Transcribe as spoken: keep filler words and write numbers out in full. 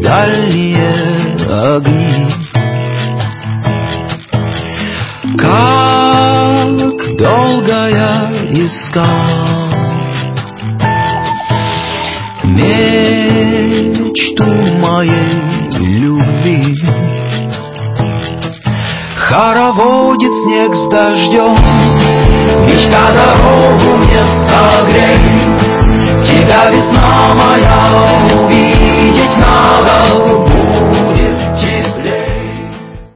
дальние огни. Как долго я искал мечту моей любви. Хороводит снег с дождем, мечта дорогу мне согрей. Тебя, весна моя, увидеть надо.